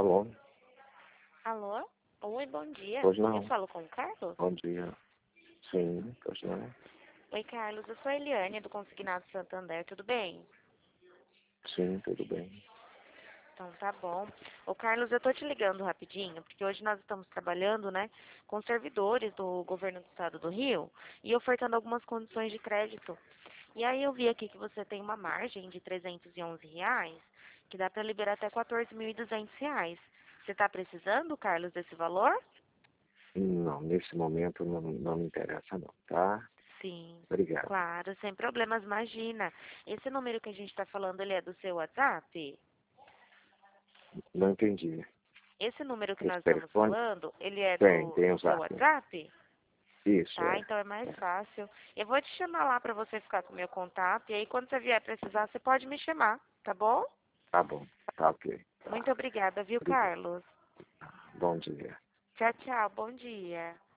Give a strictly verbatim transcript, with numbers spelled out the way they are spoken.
Alô? Alô? Oi, bom dia. Pois não. Eu falo com o Carlos? Bom dia. Sim, pois não. Oi, Carlos. Eu sou a Eliane, do Consignado Santander. Tudo bem? Sim, tudo bem. Então tá bom. Ô, Carlos, eu tô te ligando rapidinho, porque hoje nós estamos trabalhando, né, com servidores do governo do estado do Rio e ofertando algumas condições de crédito. E aí eu vi aqui que você tem uma margem de trezentos e onze reais, que dá para liberar até quatorze mil e duzentos reais. Você tá precisando, Carlos, desse valor? Não, nesse momento não, não me interessa não, tá? Sim, Obrigado. claro, sem problemas, imagina. Esse número que a gente está falando, ele é do seu WhatsApp? Não entendi. Esse número que Esse nós estamos telefone? falando, ele é Tem, do, tem do o seu zap. WhatsApp? Isso, Tá, é. então é mais é. fácil. Eu vou te chamar lá para você ficar com o meu contato, e aí quando você vier precisar, você pode me chamar, tá bom? Tá bom, tá ok. Muito Tá. obrigada, viu, Obrigado. Carlos? Bom dia. Tchau, tchau, bom dia.